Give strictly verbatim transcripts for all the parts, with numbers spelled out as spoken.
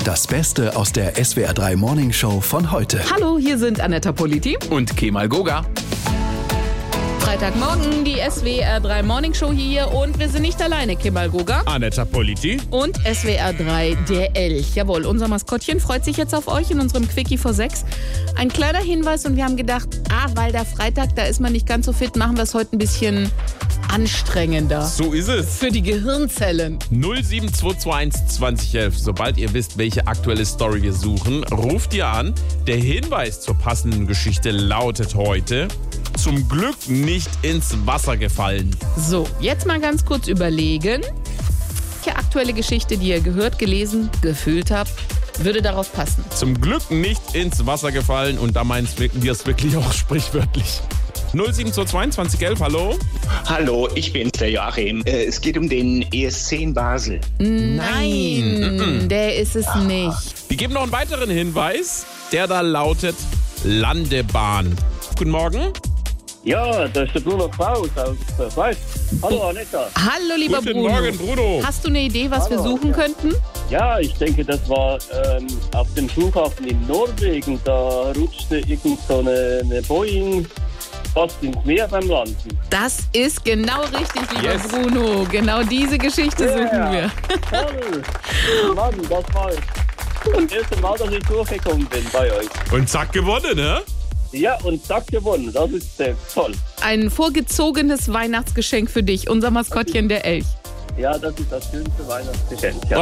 Das Beste aus der S W R drei Morning Show von heute. Hallo, hier sind Anetta Politi und Kemal Goga. Freitagmorgen, die S W R drei Morning Show hier und wir sind nicht alleine, Kemal Goga. Anetta Politi. Und S W R drei, der Elch. Jawohl, unser Maskottchen freut sich jetzt auf euch in unserem Quickie vor sechs. Ein kleiner Hinweis und wir haben gedacht, ah, weil der Freitag, da ist man nicht ganz so fit, machen wir es heute ein bisschen anstrengender. So ist es. Für die Gehirnzellen. null sieben zwei zwei eins zwanzig elf. Sobald ihr wisst, welche aktuelle Story wir suchen, ruft ihr an. Der Hinweis zur passenden Geschichte lautet heute: Zum Glück nicht ins Wasser gefallen. So, jetzt mal ganz kurz überlegen, welche aktuelle Geschichte, die ihr gehört, gelesen, gefühlt habt, würde darauf passen. Zum Glück nicht ins Wasser gefallen und da meinen wir es wirklich auch sprichwörtlich. null sieben zwei zwei zwanzig elf, hallo? Hallo, ich bin's, der Joachim. Äh, es geht um den E S C in Basel. Nein, Nein. der ist es nicht. Wir geben noch einen weiteren Hinweis, der da lautet Landebahn. Guten Morgen. Ja, das ist der Bruno Kraus aus Weiß. Hallo Anetta. Hallo, lieber Guten Bruno. Morgen, Bruno. Hast du eine Idee, was Hallo. wir suchen könnten? Ja, ich denke, das war ähm, auf dem Flughafen in Norwegen. Da rutschte irgend so eine, eine Boeing fast ins Meer beim Landen. Das ist genau richtig, lieber Yes. Bruno. Genau diese Geschichte suchen wir. Toll. Mann, das war das erste Mal, dass ich durchgekommen bin bei euch. Und zack, gewonnen, ne? Ja, und zack, gewonnen. Das ist äh, toll. Ein vorgezogenes Weihnachtsgeschenk für dich, unser Maskottchen, der Elch. Ja, das ist das schönste Weihnachtsgeschenk. Ja.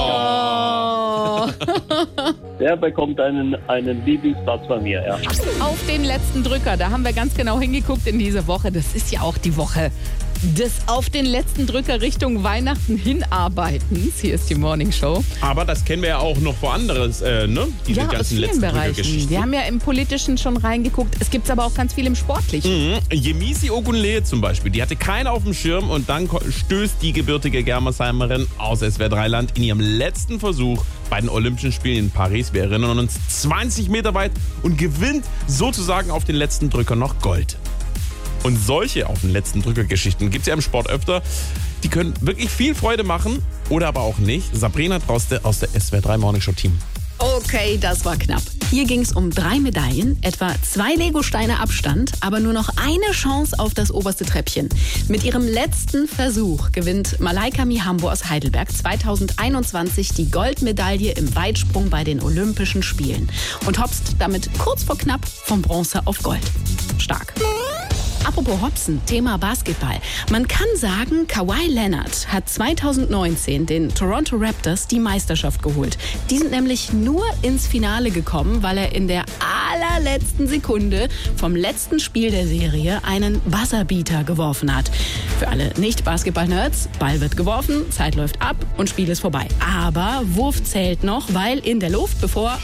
Oh. Oh. Der bekommt einen, einen Lieblingsplatz bei mir, ja. Auf den letzten Drücker, da haben wir ganz genau hingeguckt in dieser Woche. Das ist ja auch die Woche des auf den letzten Drücker Richtung Weihnachten hinarbeitens. Hier ist die Morning Show. Aber das kennen wir ja auch noch woanders, äh, ne? Diese Ja, aus ganzen vielen letzten Bereichen. Drückergeschichten. Wir haben ja im Politischen schon reingeguckt. Es gibt es aber auch ganz viel im Sportlichen. Mhm. Yemisi Ogunleye zum Beispiel, die hatte keinen auf dem Schirm und dann ko- stößt die gebürtige Germersheimerin aus S W R drei Land in ihrem letzten Versuch bei den Olympischen Spielen in Paris, wir erinnern uns, zwanzig Meter weit und gewinnt sozusagen auf den letzten Drücker noch Gold. Und solche auf den letzten Drücker-Geschichten gibt es ja im Sport öfter. Die können wirklich viel Freude machen oder aber auch nicht. Sabrina Droste aus der S W R drei Morning Show Team. Okay, das war knapp. Hier ging es um drei Medaillen, etwa zwei Legosteine Abstand, aber nur noch eine Chance auf das oberste Treppchen. Mit ihrem letzten Versuch gewinnt Malaika Mihambo aus Heidelberg zweitausendeinundzwanzig die Goldmedaille im Weitsprung bei den Olympischen Spielen und hopst damit kurz vor knapp von Bronze auf Gold. Stark. Apropos Hopsen, Thema Basketball. Man kann sagen, Kawhi Leonard hat zweitausendneunzehn den Toronto Raptors die Meisterschaft geholt. Die sind nämlich nur ins Finale gekommen, weil er in der allerletzten Sekunde vom letzten Spiel der Serie einen Buzzerbeater geworfen hat. Für alle Nicht-Basketball-Nerds, Ball wird geworfen, Zeit läuft ab und Spiel ist vorbei. Aber Wurf zählt noch, weil in der Luft, bevor...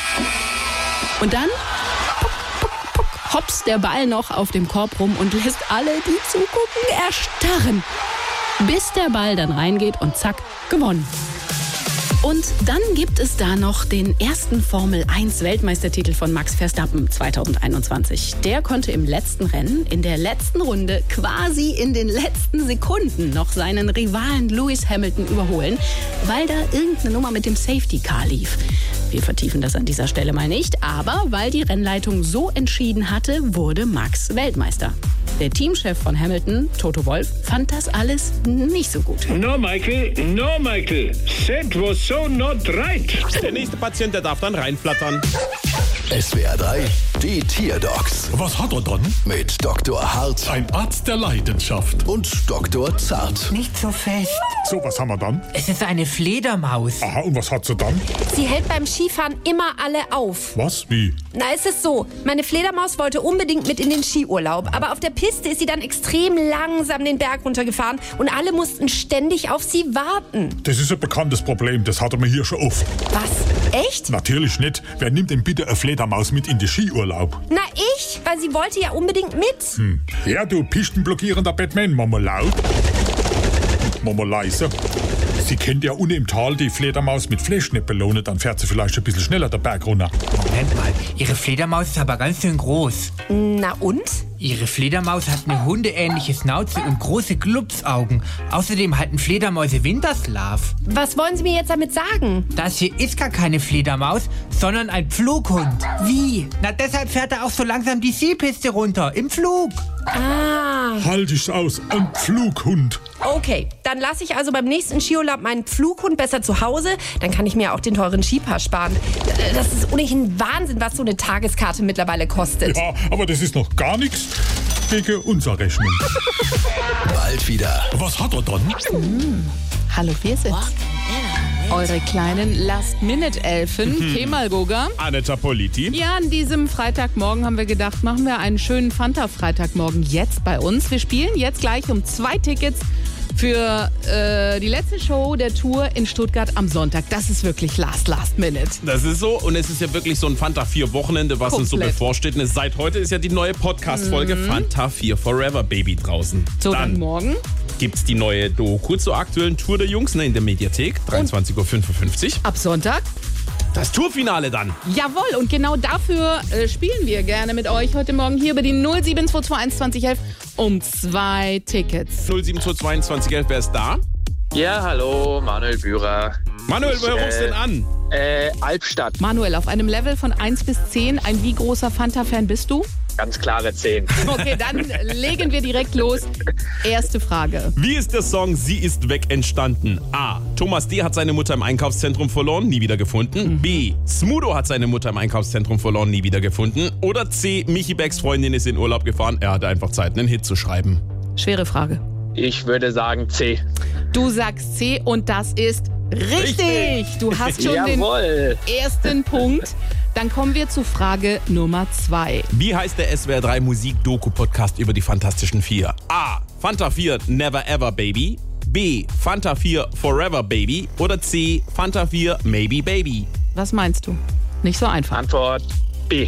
Und dann... hops der Ball noch auf dem Korb rum und lässt alle, die zugucken, erstarren. Bis der Ball dann reingeht und zack, gewonnen. Und dann gibt es da noch den ersten Formel eins Weltmeistertitel von Max Verstappen zweitausendeinundzwanzig. Der konnte im letzten Rennen, in der letzten Runde, quasi in den letzten Sekunden noch seinen Rivalen Lewis Hamilton überholen, weil da irgendeine Nummer mit dem Safety Car lief. Wir vertiefen das an dieser Stelle mal nicht, aber weil die Rennleitung so entschieden hatte, wurde Max Weltmeister. Der Teamchef von Hamilton, Toto Wolff, fand das alles nicht so gut. No, Michael, no, Michael. That was so not right. Der nächste Patient, der darf dann reinflattern. S W R drei, die Tierdocs Was hat er dann? mit Doktor Hart Ein Arzt der Leidenschaft. und Doktor Zart. Nicht so fest. So, was haben wir dann? Es ist eine Fledermaus. Aha, und was hat sie dann? Sie hält beim Skifahren immer alle auf. Was? Wie? Na, es ist so, meine Fledermaus wollte unbedingt mit in den Skiurlaub, aber auf der Piste ist sie dann extrem langsam den Berg runtergefahren und alle mussten ständig auf sie warten. Das ist ein bekanntes Problem, das hatten wir hier schon oft. Was? Echt? Natürlich nicht. Wer nimmt denn bitte eine Fledermaus mit in den Skiurlaub? Na, ich, weil sie wollte ja unbedingt mit. Hm. Ja, du pistenblockierender Batman, Mama laut. Mama leise. Sie kennt ja unten im Tal die Fledermaus mit Fleischkneppelone, dann fährt sie vielleicht ein bisschen schneller der Berg runter. Moment mal, Ihre Fledermaus ist aber ganz schön groß. Na und? Ihre Fledermaus hat eine hundeähnliche Schnauze und große Glupsaugen. Außerdem halten Fledermäuse Winterschlaf. Was wollen Sie mir jetzt damit sagen? Das hier ist gar keine Fledermaus, sondern ein Pflughund. Wie? Na, deshalb fährt er auch so langsam die Skipiste runter, im Flug. Ah. Halt ich's aus, ein Pflughund. Okay, dann lasse ich also beim nächsten Skiurlaub meinen Pflughund besser zu Hause. Dann kann ich mir auch den teuren Skipass sparen. Das ist ohnehin Wahnsinn, was so eine Tageskarte mittlerweile kostet. Ja, aber das ist noch gar nichts gegen unsere Rechnung. Bald wieder. Was hat er dann? Mm. Hallo, wir sind's. Eure kleinen Last-Minute-Elfen, mhm. Kemal Goga. Aneta Politi. Ja, an diesem Freitagmorgen haben wir gedacht, machen wir einen schönen Fanta-Freitagmorgen jetzt bei uns. Wir spielen jetzt gleich um zwei Tickets für äh, die letzte Show der Tour in Stuttgart am Sonntag. Das ist wirklich last, last minute. Das ist so und es ist ja wirklich so ein Fanta vier Wochenende, was Komplett. uns so bevorsteht. Und seit heute ist ja die neue Podcast-Folge mhm. Fanta vier Forever Baby draußen. So, dann, dann morgen gibt's die neue Doku zur aktuellen Tour der Jungs, ne, in der Mediathek, dreiundzwanzig Uhr fünfundfünfzig. Ab Sonntag das Tourfinale dann. Jawohl, und genau dafür äh, spielen wir gerne mit euch heute Morgen hier über die null sieben zwei zwei eins zwanzig elf um zwei Tickets. null sieben zwei zwei zwanzig elf, wer ist da? Ja, hallo, Manuel Bührer. Manuel, ich, wer äh, rufst denn an? Äh, Albstadt. Manuel, auf einem Level von eins bis zehn, ein wie großer Fanta-Fan bist du? Ganz klare zehn. Okay, dann legen wir direkt los. Erste Frage. Wie ist der Song Sie ist weg entstanden? A. Thomas D. hat seine Mutter im Einkaufszentrum verloren, nie wieder gefunden. Mhm. B. Smudo hat seine Mutter im Einkaufszentrum verloren, nie wieder gefunden. Oder C. Michi Becks Freundin ist in Urlaub gefahren, er hatte einfach Zeit, einen Hit zu schreiben. Schwere Frage. Ich würde sagen C. Du sagst C und das ist richtig. richtig. Du hast schon Jawohl. den ersten Punkt. Dann kommen wir zu Frage Nummer zwei. Wie heißt der S W R drei Musik-Doku-Podcast über die Fantastischen Vier? A. Fanta vier Never Ever Baby. B. Fanta vier Forever Baby. Oder C. Fanta vier Maybe Baby. Was meinst du? Nicht so einfach. Antwort B.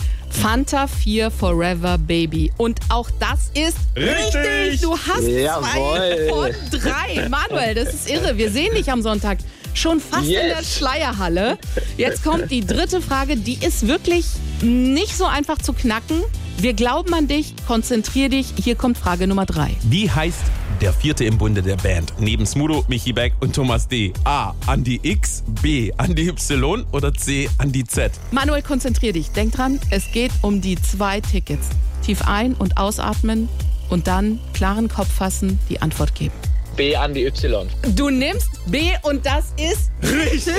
Fanta vier Forever Baby. Und auch das ist richtig. richtig. Du hast Jawohl. zwei von drei. Manuel, das ist irre. Wir sehen dich am Sonntag schon fast yes. in der Schleierhalle. Jetzt kommt die dritte Frage. Die ist wirklich nicht so einfach zu knacken. Wir glauben an dich. Konzentrier dich. Hier kommt Frage Nummer drei. Wie heißt der vierte im Bunde der Band? Neben Smudo, Michi Beck und Thomas D. A. Andi X, B. Andi Y oder C. Andi Z? Manuel, konzentrier dich. Denk dran, es geht um die zwei Tickets. Tief ein- und ausatmen und dann klaren Kopf fassen, die Antwort geben. B. Andi Y. Du nimmst B und das ist richtig.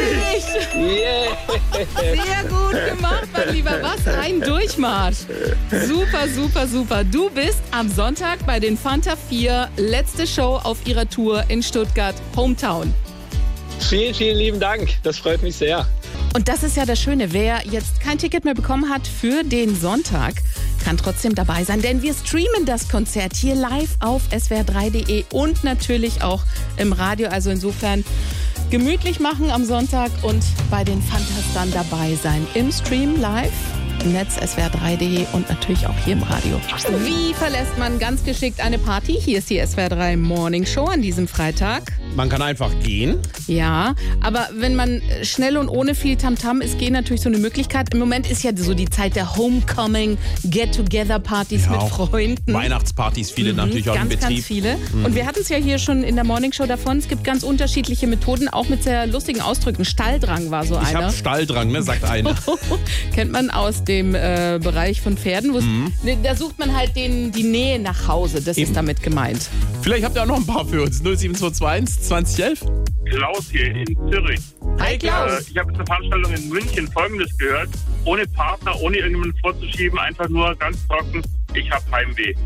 Yeah. Sehr gut gemacht, mein Lieber. Was ein Durchmarsch. Super, super, super. Du bist am Sonntag bei den Fanta vier, letzte Show auf ihrer Tour in Stuttgart, Hometown. Vielen, vielen lieben Dank. Das freut mich sehr. Und das ist ja das Schöne. Wer jetzt kein Ticket mehr bekommen hat für den Sonntag, kann trotzdem dabei sein, denn wir streamen das Konzert hier live auf S W R drei punkt de und natürlich auch im Radio. Also insofern gemütlich machen am Sonntag und bei den Fantas dann dabei sein. Im Stream live, im Netz S W R drei punkt de und natürlich auch hier im Radio. Wie verlässt man ganz geschickt eine Party? Hier ist die S W R drei Morning Show an diesem Freitag. Man kann einfach gehen. Ja, aber wenn man schnell und ohne viel Tamtam ist, geht natürlich so eine Möglichkeit. Im Moment ist ja so die Zeit der Homecoming, Get-Together-Partys ja, mit Freunden. Weihnachtspartys, viele mhm, natürlich auch ganz, im Betrieb. Ganz viele. Mhm. Und wir hatten es ja hier schon in der Morningshow davon. Es gibt ganz unterschiedliche Methoden, auch mit sehr lustigen Ausdrücken. Stalldrang war so einer. Ich habe Stalldrang, ne, sagt einer. Kennt man aus dem äh, Bereich von Pferden. Mhm. Ne, da sucht man halt den, die Nähe nach Hause. Das Eben. ist damit gemeint. Vielleicht habt ihr auch noch ein paar für uns. null sieben zwei zwei eins zwanzig elf. Klaus hier in Zürich. Hi Klaus. Äh, ich habe jetzt eine Veranstaltung in München Folgendes gehört. Ohne Partner, ohne irgendjemanden vorzuschieben, einfach nur ganz trocken, ich habe Heimweh.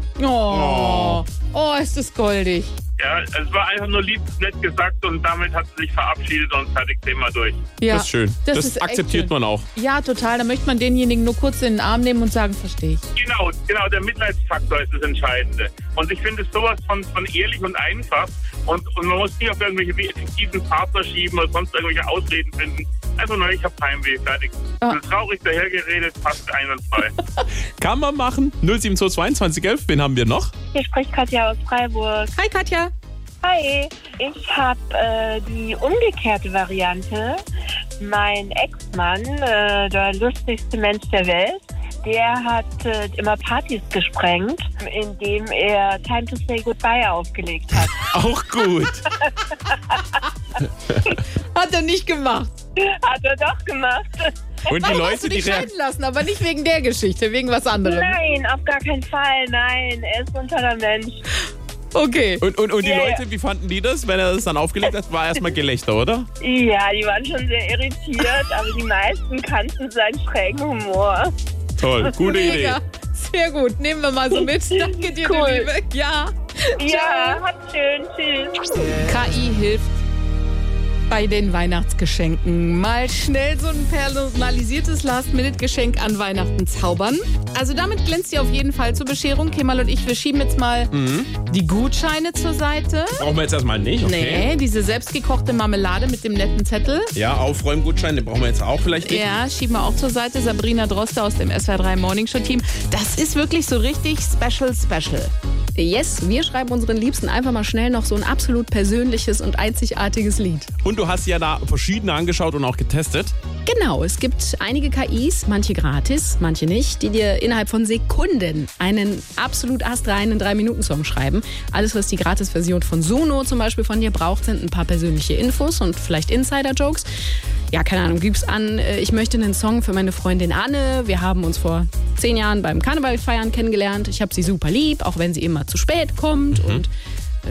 Oh, oh, ist das goldig. Ja, es war einfach nur lieb, nett gesagt und damit hat sie sich verabschiedet und fertig, Thema durch. Ja, das ist schön. Das, das ist akzeptiert schön. man auch. Ja, total. Da möchte man denjenigen nur kurz in den Arm nehmen und sagen, verstehe ich. Genau, genau. Der Mitleidsfaktor ist das Entscheidende. Und ich finde es sowas von, von ehrlich und einfach. Und, und man muss nicht auf irgendwelche effektiven Partner schieben oder sonst irgendwelche Ausreden finden. Einfach nur, ich habe Heimweh, fertig. Ah. Traurig dahergeredet, passt einwandfrei. Kann man machen. null sieben zwei zwei zwanzig elf, wen haben wir noch? Hier spricht Katja aus Freiburg. Hi Katja. Hi, ich habe äh, die umgekehrte Variante. Mein Ex-Mann, äh, der lustigste Mensch der Welt, der hat äh, immer Partys gesprengt, indem er Time to Say Goodbye aufgelegt hat. Auch gut. Hat er nicht gemacht. Hat er doch gemacht. Und die Warum Leute, hast du die dich rea- scheiden lassen, aber nicht wegen der Geschichte, wegen was anderem. Nein, auf gar keinen Fall, nein. Er ist ein toller Mensch. Okay. Und, und, und die Ja, Leute, ja. wie fanden die das, wenn er das dann aufgelegt hat? War erstmal Gelächter, oder? Ja, die waren schon sehr irritiert, aber die meisten kannten seinen schrägen Humor. Toll, gute Idee. Mega. Sehr gut. Nehmen wir mal so mit. Danke dir, Cool. du Liebe. Ja. Ja, habt schön, tschüss. K I hilft bei den Weihnachtsgeschenken. Mal schnell so ein personalisiertes Last-Minute-Geschenk an Weihnachten zaubern. Also damit glänzt ihr auf jeden Fall zur Bescherung. Kemal und ich, wir schieben jetzt mal Mhm. die Gutscheine zur Seite. Brauchen wir jetzt erstmal nicht, okay? Nee, diese selbstgekochte Marmelade mit dem netten Zettel. Ja, Aufräumgutschein, den brauchen wir jetzt auch vielleicht nicht. Ja, schieben wir auch zur Seite. Sabrina Droste aus dem S W R drei Morning Show Team. Das ist wirklich so richtig special, special. Yes, wir schreiben unseren Liebsten einfach mal schnell noch so ein absolut persönliches und einzigartiges Lied. Und du hast ja da verschiedene angeschaut und auch getestet. Genau, es gibt einige K Is, manche gratis, manche nicht, die dir innerhalb von Sekunden einen absolut astreinen drei Minuten Song schreiben. Alles, was die Gratis-Version von Suno zum Beispiel von dir braucht, sind ein paar persönliche Infos und vielleicht Insider-Jokes. Ja, keine Ahnung, gib's an, äh, ich möchte einen Song für meine Freundin Anne. Wir haben uns vor zehn Jahren beim Karnevalfeiern kennengelernt. Ich habe sie super lieb, auch wenn sie immer zu spät kommt Mhm. und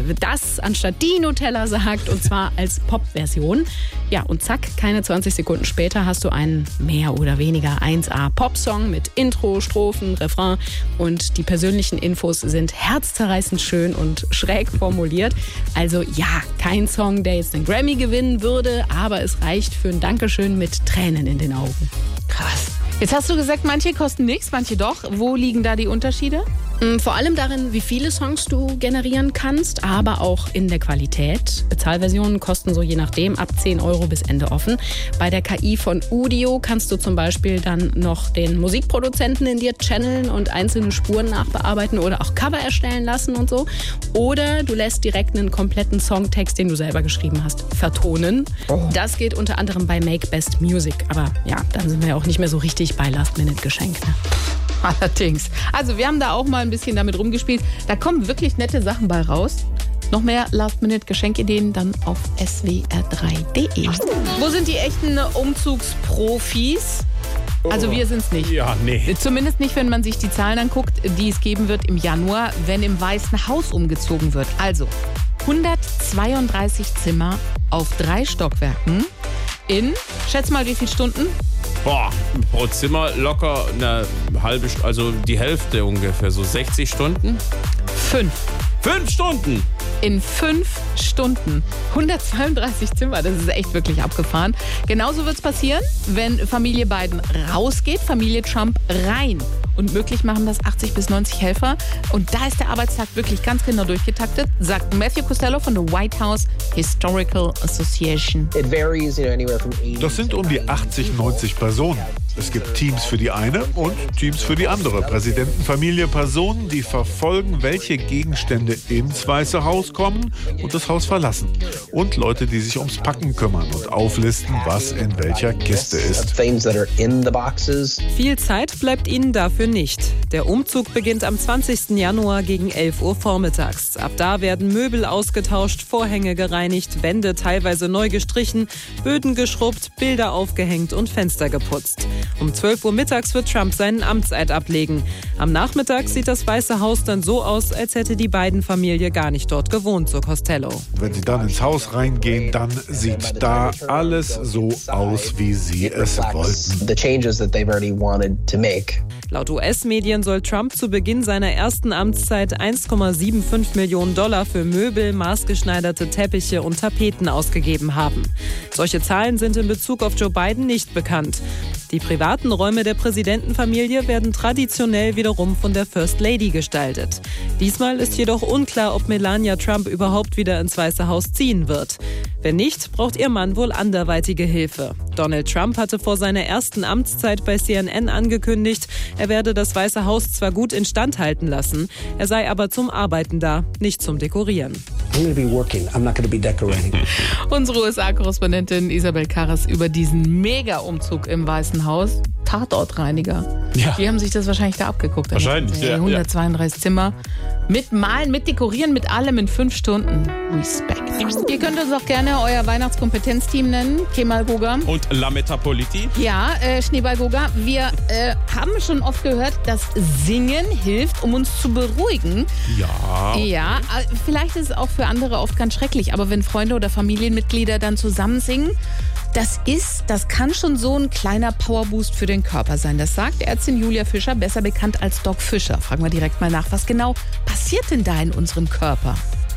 das anstatt die Nutella sagt, und zwar als Pop-Version. Ja, und zack, keine zwanzig Sekunden später hast du einen mehr oder weniger eins A Pop-Song mit Intro, Strophen, Refrain und die persönlichen Infos sind herzzerreißend schön und schräg formuliert. Also ja, kein Song, der jetzt den Grammy gewinnen würde, aber es reicht für ein Dankeschön mit Tränen in den Augen. Krass. Jetzt hast du gesagt, manche kosten nichts, manche doch. Wo liegen da die Unterschiede? Vor allem darin, wie viele Songs du generieren kannst, aber auch in der Qualität. Bezahlversionen kosten so je nachdem ab zehn Euro bis Ende offen. Bei der K I von Udio kannst du zum Beispiel dann noch den Musikproduzenten in dir channeln und einzelne Spuren nachbearbeiten oder auch Cover erstellen lassen und so. Oder du lässt direkt einen kompletten Songtext, den du selber geschrieben hast, vertonen. Oh. Das geht unter anderem bei Make Best Music. Aber ja, dann sind wir ja auch nicht mehr so richtig bei Last-Minute-Geschenk. Ne? Allerdings. Also wir haben da auch mal ein bisschen damit rumgespielt. Da kommen wirklich nette Sachen bei raus. Noch mehr Last-Minute-Geschenkideen dann auf S W R drei Punkt de. Wo sind die echten Umzugsprofis? Also wir sind's nicht. Ja, nee. Zumindest nicht, wenn man sich die Zahlen anguckt, die es geben wird im Januar, wenn im Weißen Haus umgezogen wird. Also hundertzweiunddreißig Zimmer auf drei Stockwerken in, schätz mal wie viele Stunden? Boah, pro Zimmer locker eine halbe, St- also die Hälfte ungefähr, so sechzig Stunden. Fünf. Fünf Stunden! In fünf Stunden. hundertzweiunddreißig Zimmer, das ist echt wirklich abgefahren. Genauso wird es passieren, wenn Familie Biden rausgeht, Familie Trump rein. Und möglich machen das achtzig bis neunzig Helfer. Und da ist der Arbeitstag wirklich ganz genau durchgetaktet, sagt Matthew Costello von der White House Historical Association. Das sind um die achtzig, neunzig Personen. Es gibt Teams für die eine und Teams für die andere. Präsidentenfamilie, Personen, die verfolgen, welche Gegenstände ins Weiße Haus kommen und das Haus verlassen. Und Leute, die sich ums Packen kümmern und auflisten, was in welcher Kiste ist. Viel Zeit bleibt ihnen dafür nicht. Der Umzug beginnt am zwanzigsten Januar gegen elf Uhr vormittags. Ab da werden Möbel ausgetauscht, Vorhänge gereinigt, Wände teilweise neu gestrichen, Böden geschrubbt, Bilder aufgehängt und Fenster geputzt. Um zwölf Uhr mittags wird Trump seinen Amtseid ablegen. Am Nachmittag sieht das Weiße Haus dann so aus, als hätte die Biden-Familie gar nicht dort gewohnt, so Costello. Wenn sie dann ins Haus reingehen, dann sieht da alles so aus, wie sie es wollten. Laut U S-Medien soll Trump zu Beginn seiner ersten Amtszeit eins Komma fünfundsiebzig Millionen Dollar für Möbel, maßgeschneiderte Teppiche und Tapeten ausgegeben haben. Solche Zahlen sind in Bezug auf Joe Biden nicht bekannt. Die privaten Räume der Präsidentenfamilie werden traditionell wiederum von der First Lady gestaltet. Diesmal ist jedoch unklar, ob Melania Trump überhaupt wieder ins Weiße Haus ziehen wird. Wenn nicht, braucht ihr Mann wohl anderweitige Hilfe. Donald Trump hatte vor seiner ersten Amtszeit bei C N N angekündigt, er werde das Weiße Haus zwar gut instand halten lassen, er sei aber zum Arbeiten da, nicht zum Dekorieren. I'm going to be working. I'm not going to be decorating. Unsere U S A-Korrespondentin Isabel Karras über diesen Mega-Umzug im Weißen Haus. Tatortreiniger. Ja. Die haben sich das wahrscheinlich da abgeguckt. Wahrscheinlich, ja. ja. hundertzweiunddreißig Zimmer. Mit Malen, mit Dekorieren, mit allem in fünf Stunden. Respekt. Ihr könnt uns auch gerne euer Weihnachtskompetenzteam nennen. Kemal Goga. Und La Metapoliti. Ja, äh, Schneeball Goga. Wir äh, haben schon oft gehört, dass Singen hilft, um uns zu beruhigen. Ja. Ja, äh, vielleicht ist es auch für andere oft ganz schrecklich. Aber wenn Freunde oder Familienmitglieder dann zusammen singen, das ist, das kann schon so ein kleiner Powerboost für den Körper sein. Das sagt Ärztin Julia Fischer, besser bekannt als Doc Fischer. Fragen wir direkt mal nach, was genau passiert denn da in unserem Körper?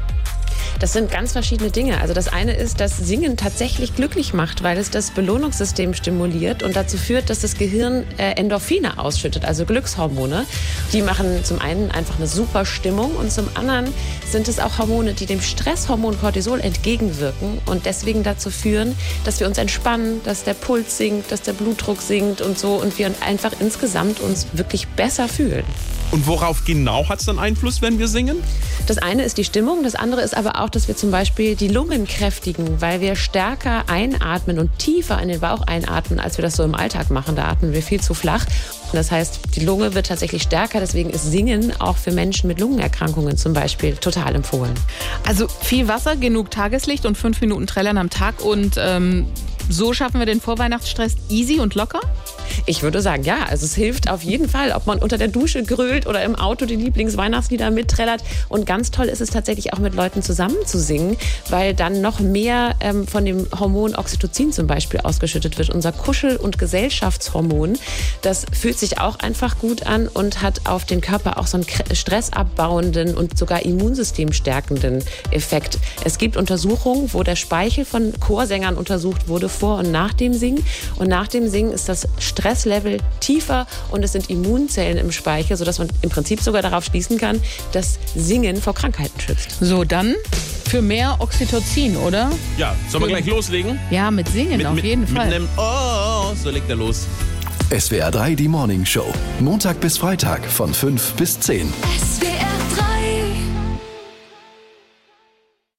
Das sind ganz verschiedene Dinge. Also das eine ist, dass Singen tatsächlich glücklich macht, weil es das Belohnungssystem stimuliert und dazu führt, dass das Gehirn äh, Endorphine ausschüttet, also Glückshormone. Die machen zum einen einfach eine super Stimmung und zum anderen sind es auch Hormone, die dem Stresshormon Cortisol entgegenwirken und deswegen dazu führen, dass wir uns entspannen, dass der Puls sinkt, dass der Blutdruck sinkt und so und wir einfach insgesamt uns wirklich besser fühlen. Und worauf genau hat es dann Einfluss, wenn wir singen? Das eine ist die Stimmung, das andere ist aber auch, dass wir zum Beispiel die Lungen kräftigen, weil wir stärker einatmen und tiefer in den Bauch einatmen, als wir das so im Alltag machen. Da atmen wir viel zu flach. Das heißt, die Lunge wird tatsächlich stärker, deswegen ist Singen auch für Menschen mit Lungenerkrankungen zum Beispiel total empfohlen. Also viel Wasser, genug Tageslicht und fünf Minuten Trällern am Tag und ähm, so schaffen wir den Vorweihnachtsstress easy und locker? Ich würde sagen, ja, also es hilft auf jeden Fall, ob man unter der Dusche grölt oder im Auto die Lieblingsweihnachtslieder mitträllert. Und ganz toll ist es tatsächlich auch mit Leuten zusammen zu singen, weil dann noch mehr ähm, von dem Hormon Oxytocin zum Beispiel ausgeschüttet wird. Unser Kuschel- und Gesellschaftshormon, das fühlt sich auch einfach gut an und hat auf den Körper auch so einen stressabbauenden und sogar immunsystemstärkenden Effekt. Es gibt Untersuchungen, wo der Speichel von Chorsängern untersucht wurde vor und nach dem Singen. Und nach dem Singen ist das Stresslevel tiefer und es sind Immunzellen im Speichel, sodass man im Prinzip sogar darauf schließen kann, dass Singen vor Krankheiten schützt. So, dann für mehr Oxytocin, oder? Ja, sollen wir gleich loslegen? Ja, mit Singen mit, auf mit, jeden mit Fall. einem Oh, so legt er los. S W R drei, die Morning Show. Montag bis Freitag von fünf bis zehn. S W